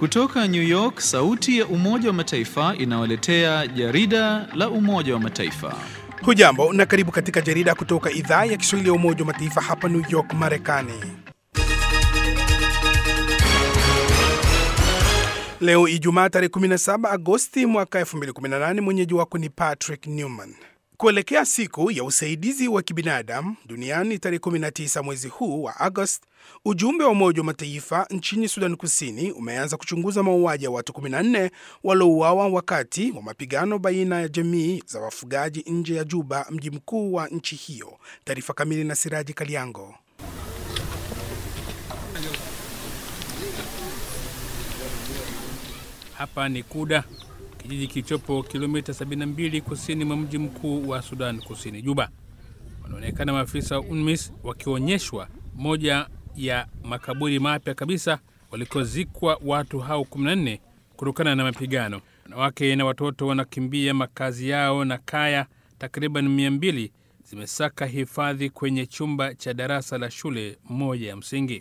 Kutoka New York, sauti ya Umoja wa Mataifa inawaletea jarida la Umoja wa Mataifa. Hujambo na karibu katika jarida kutoka idhaa ya Kiswahili ya Umoja wa Mataifa hapa New York, Marekani. Leo Ijumaa tarehe 17 Agosti mwaka 2018, mwenyeji wako ni Patrick Newman. Kuelekea siku ya usaidizi wa kibinadamu duniani tarehe 19 mwezi huu wa Agosti, ujumbe wa Umoja wa Mataifa nchini Sudan Kusini umeanza kuchunguza mauaji ya watu 14 waliouawa wakati wa mapigano baina ya jamii za wafugaji nje ya Juba, mji mkuu wa nchi hiyo. Taarifa kamili na Siraji Kaliango. Hapa ni Kuda, kijiji kilichopo kilomita 72 kusini mwa mji mkuu wa Sudan Kusini, Juba. Wanaonekana maafisa wa UNMISS wakionyeshwa moja ya makaburi mapya kabisa walikozikwa watu hao 14 kutokana na mapigano. Wanawake na watoto wanakimbia makazi yao na kaya takriban 200 zimesaka hifadhi kwenye chumba cha darasa la shule moja ya msingi.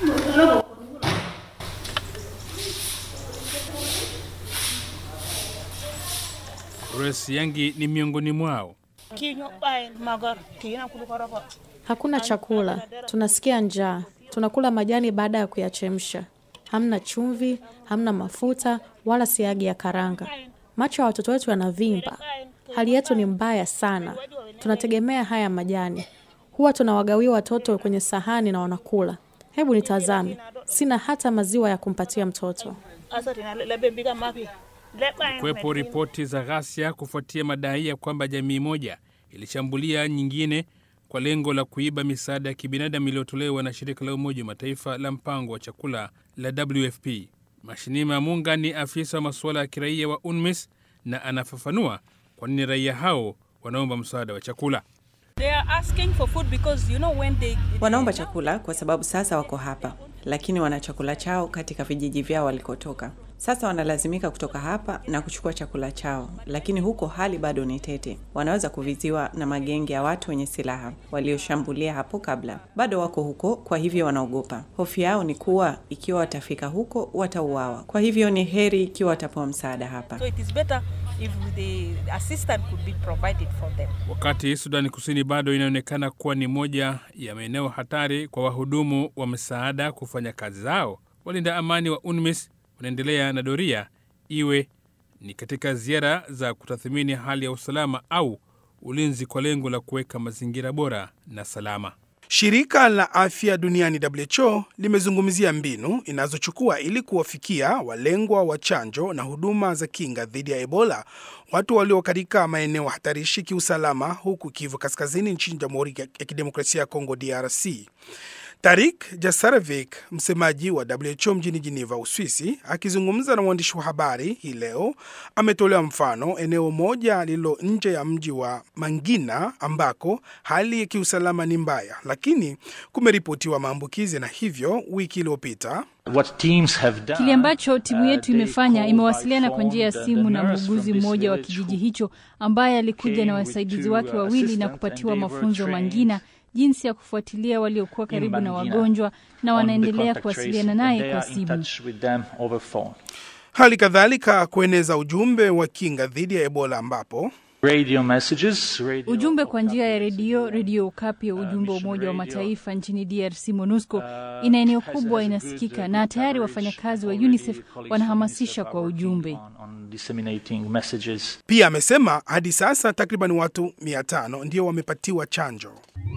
Grace Yangi ni miongoni mwao. Hakuna chakula, tunasikia njaa. Tunakula majani baada ya kuyachemsha. Hamna chumvi, hamna mafuta, wala siagi ya karanga. Macho ya watoto wetu yanavimba. Hali yetu ni mbaya sana. Tunategemea haya majani. Huwa tunawagawia watoto kwenye sahani na wanakula. Hebu nitazame, sina hata maziwa ya kumpatia mtoto. Kuwepo ripoti za ghasia kufuatia madai ya kwamba jamii moja ilishambulia nyingine kwa lengo la kuiba misaada ya kibinadamu iliyotolewa na shirika la Umoja wa Mataifa la mpango wa chakula la WFP. Mashinima Munga ni afisa wa masuala ya kiraia wa UNMISS na anafafanua kwa nini raia hao wanaomba msaada wa chakula. Wanaomba chakula kwa sababu sasa wako hapa, lakini wana chakula chao katika vijiji vyao walikotoka. Sasa wanalazimika kutoka hapa na kuchukua chakula chao, lakini huko hali bado ni tete. Wanaweza kuviziwa na magenge ya watu wenye silaha walioshambulia hapo kabla. Bado wako huko, kwa hivyo wanaogopa. Hofu yao ni kuwa ikiwa watafika huko watauawa. Kwa hivyo ni heri ikiwa watapewa msaada hapa. So it is better if the assistance could be provided for them. Wakati Sudan Kusini bado inaonekana kuwa ni moja ya maeneo hatari kwa wahudumu wa msaada kufanya kazi zao, walinda amani wa UNMISS wanaendelea na doria, iwe ni katika ziara za kutathmini hali ya usalama au ulinzi kwa lengo la kuweka mazingira bora na salama. Shirika la Afya Duniani WHO limezungumzia mbinu inazochukua ili kuwafikia walengwa wa chanjo na huduma za kinga dhidi ya Ebola, watu walio katika maeneo hatarishi kiusalama huku Kivu Kaskazini nchini Jamhuri ya Kidemokrasia ya Kongo DRC. Tarik Jasarevic, msemaji wa WHO mjini Geneva, Uswisi, akizungumza na waandishi wa habari hii leo, ametolea mfano eneo moja lililo nje ya mji wa Mangina ambako hali ya kiusalama ni mbaya, lakini kumeripotiwa maambukizi, na hivyo wiki iliyopita kile ambacho timu yetu imefanya, imewasiliana kwa njia ya simu na muuguzi mmoja wa kijiji hicho ambaye alikuja na wasaidizi wake wawili na kupatiwa mafunzo Mangina jinsi ya kufuatilia waliokuwa karibu na wagonjwa, na wanaendelea kuwasiliana naye kwa simu. Hali kadhalika kueneza ujumbe wa kinga dhidi ya Ebola ambapo ujumbe kwa njia ya redio Okapi ya ujumbe wa Umoja wa Mataifa nchini DRC MONUSCO ina eneo kubwa inasikika, na tayari wafanyakazi wa UNICEF wanahamasisha kwa ujumbe. Pia amesema hadi sasa takriban watu 500 ndio wamepatiwa chanjo.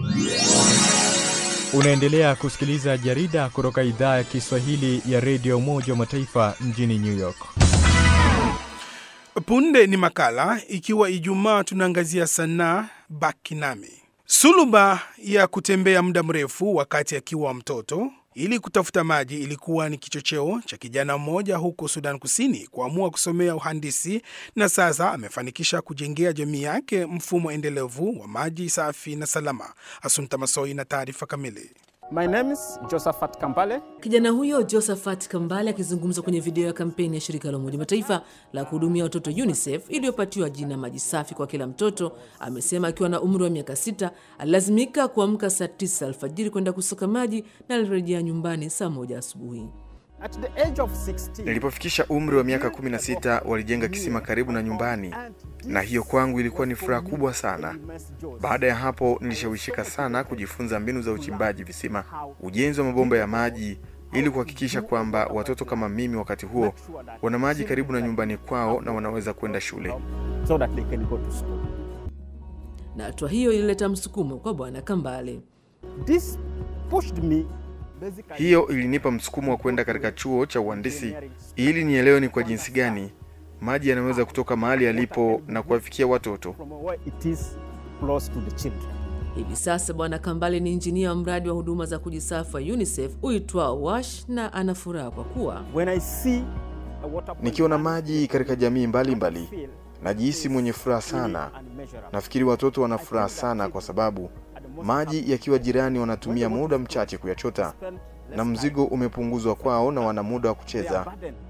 Unaendelea kusikiliza jarida kutoka idhaa ya Kiswahili ya redio Umoja wa Mataifa mjini New York. Punde ni makala, ikiwa Ijumaa tunaangazia sanaa. Baki nami. Suluba ya kutembea muda mrefu wakati akiwa mtoto ili kutafuta maji ilikuwa ni kichocheo cha kijana mmoja huko Sudan Kusini kuamua kusomea uhandisi, na sasa amefanikisha kujengea jamii yake mfumo endelevu wa maji safi na salama. Asumta Masoi na taarifa kamili. My name is Josephat Kambale. Kijana huyo Josephat Kambale akizungumza kwenye video ya kampeni ya shirika la Umoja Mataifa la kuhudumia watoto UNICEF iliyopatiwa jina maji safi kwa kila mtoto, amesema akiwa na umri wa miaka 6 alilazimika kuamka saa 9 alfajiri kwenda kusoka maji na alirejea nyumbani saa 1 asubuhi. Nilipofikisha umri wa miaka 16 walijenga kisima karibu na nyumbani, na hiyo kwangu ilikuwa ni furaha kubwa sana. Baada ya hapo nilishawishika sana kujifunza mbinu za uchimbaji visima, ujenzi wa mabomba ya maji, ili kuhakikisha kwamba watoto kama mimi wakati huo wana maji karibu na nyumbani kwao na wanaweza kwenda shule. Na hatua hiyo ilileta msukumo kwa Bwana Kambale. Hiyo ilinipa msukumo wa kwenda katika chuo cha uhandisi ili nielewe ni kwa jinsi gani maji yanaweza kutoka mahali yalipo na kuwafikia watoto. Hivi sasa Bwana Kambale ni injinia wa mradi wa huduma za kujisafi wa UNICEF uitwao WASH, na ana furaha kwa kuwa nikiona maji katika jamii mbalimbali najihisi mwenye furaha sana. Nafikiri watoto wana furaha sana kwa sababu maji yakiwa jirani wanatumia muda mchache kuyachota na mzigo umepunguzwa kwao na wana muda wa kucheza.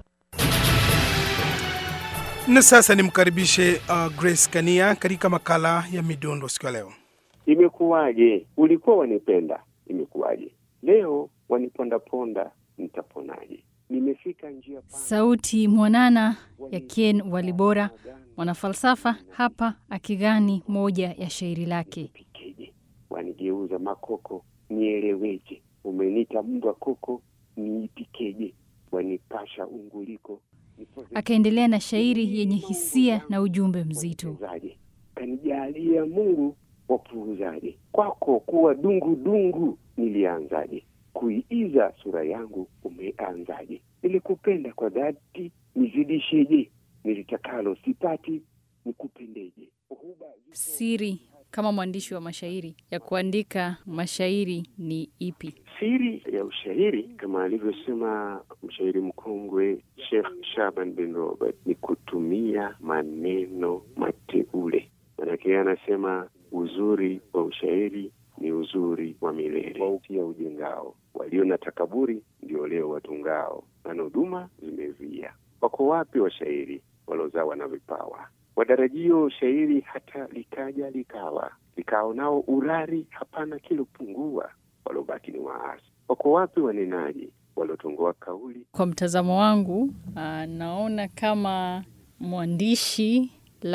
Na sasa nimkaribishe Grace Kania katika makala ya Midundo siku ya leo. Imekuwaje? Ulikuwa wanipenda, imekuwaje? Leo waniponda ponda, nitaponaje? Nimefika njia pana. Sauti mwanana ya Ken Walibora, mwanafalsafa hapa akigani moja ya shairi lake. Wanigeuza makoko, nieleweje? Umenita mbwa koko, niipikeje? Wanipasha unguliko. Akaendelea na shairi yenye hisia na ujumbe mzito. Kanijalia Mungu wapuuzaje? Kwako kuwa dungu dungu nilianzaje? Kuiiza sura yangu umeanzaje? Nilikupenda kwa dhati, nizidisheje? Nilitakalo sipati, nikupendeje? Siri kama mwandishi wa mashairi ya kuandika mashairi ni ipi? Siri ya ushairi kama alivyosema mshairi mkongwe Sheikh Shaban bin Robert ni kutumia maneno mateule. Manake anasema uzuri wa ushairi ni uzuri wa milele. Waukia ujengao, walio na takaburi ndio leo watungao, na huduma zimevia. Wako wapi washairi walozawa na vipawa? Wadarajio shairi hata likaja likawa, likao nao urari hapana kilopungua, walobaki ni waasi. Wako wapi wanenaji walotungoa kauli? Kwa mtazamo wangu, naona kama mwandishi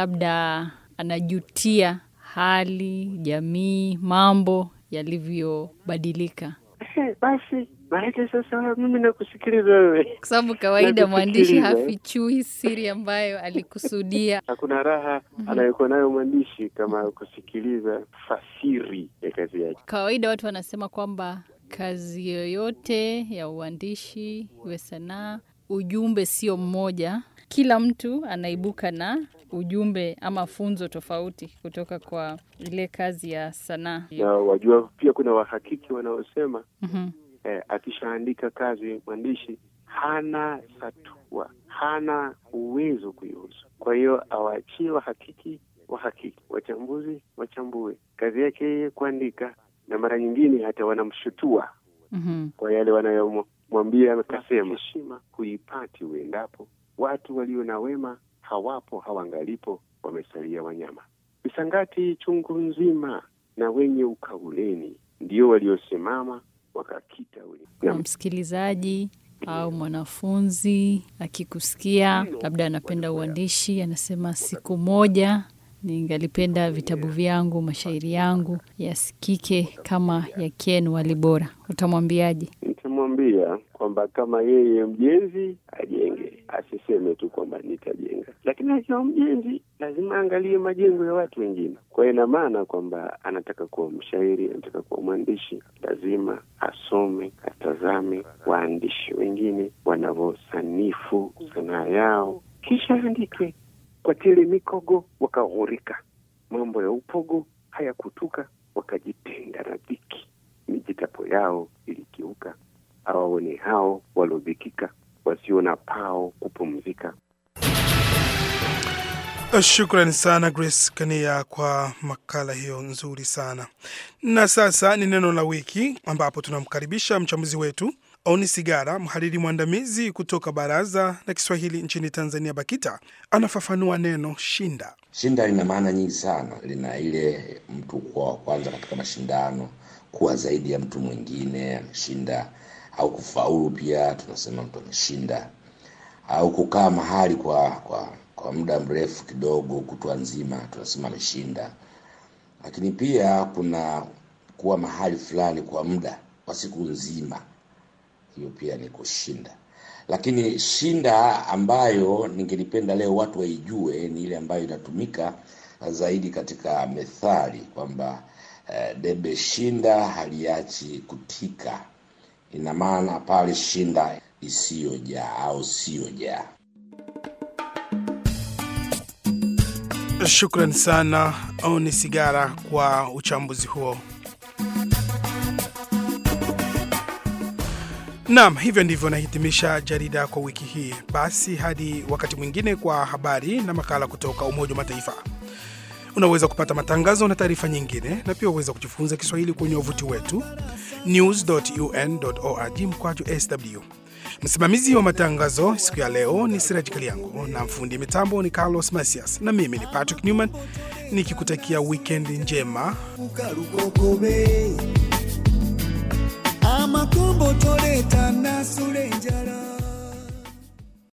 labda anajutia hali, jamii, mambo yalivyobadilika. Basi maana sasa mimi nakusikiliza wewe. Kwa sababu kawaida mwandishi hafichui siri ambayo alikusudia. Hakuna raha anayokuwa nayo mwandishi kama kusikiliza fasiri ya kazi yake. Kawaida watu wanasema kwamba kazi yoyote ya uandishi, iwe sanaa, ujumbe sio mmoja. Kila mtu anaibuka na ujumbe ama funzo tofauti kutoka kwa ile kazi ya sanaa. Na wajua pia kuna wahakiki wanaosema akishaandika kazi mwandishi hana satua, hana uwezo kuihusu. Kwa hiyo awaachie wahakiki, wachambuzi, wachambue. Kazi yake yeye kuandika, na mara nyingine hata wanamshutua kwa yale wanayomwambia akasema. Heshima huipati uendapo, watu walio na wema hawapo, hawangalipo, wamesalia wanyama. Misangati chungu nzima na wenye ukauleni ndio waliosimama wakakita wenye. Na msikilizaji au mwanafunzi akikusikia labda anapenda uandishi, anasema siku moja ningalipenda vitabu vyangu, mashairi yangu yasikike kama ya Ken Walibora, utamwambiaje? Nitamwambia kwamba kama yeye mjenzi ajenge, asiseme tu kwamba nitajenga. Lakini akiwa mjenzi lazima angalie majengo ya watu wengine. Kwa hiyo ina maana kwamba anataka kuwa mshairi, anataka kuwa mwandishi, lazima asome, atazame waandishi wengine wanavyosanifu sanaa yao, kisha andike. Kwa tele mikogo wakaghurika, mambo ya upogo hayakutuka, wakajitenga na dhiki, mijitapo yao ilikiuka, awaone hao walodhikika, wasiona pao kupumzika. Shukrani sana Grace Kania kwa makala hiyo nzuri sana. Na sasa ni neno la wiki ambapo tunamkaribisha mchambuzi wetu Oni Sigara, mhariri mwandamizi kutoka Baraza la Kiswahili nchini Tanzania BAKITA. Anafafanua neno shinda. Shinda lina maana nyingi sana. Lina ile mtu kuwa kwanza katika mashindano, kuwa zaidi ya mtu mwingine, ameshinda au kufaulu pia tunasema mtu ameshinda, au kukaa mahali kwa muda mrefu kidogo kutwa nzima tunasema ameshinda. Lakini pia kuna kuwa mahali fulani kwa muda wa siku nzima, hiyo pia ni kushinda. Lakini shinda ambayo ningelipenda leo watu waijue ni ile ambayo inatumika zaidi katika methali kwamba debe shinda haliachi kutika. Ina maana pale shinda isiyojaa au siyojaa. Shukran sana Oni Sigara kwa uchambuzi huo. Naam, hivyo ndivyo nahitimisha jarida kwa wiki hii. Basi hadi wakati mwingine kwa habari na makala kutoka Umoja wa Mataifa. Unaweza kupata matangazo na taarifa nyingine na pia unaweza kujifunza Kiswahili kwenye wavuti wetu news.un.org/sw. Msimamizi wa matangazo siku ya leo ni Siraj Kaliango na mfundi mitambo ni Carlos Masias na mimi ni Patrick Newman nikikutakia weekend njema. Amakombo toleta na sulenjara.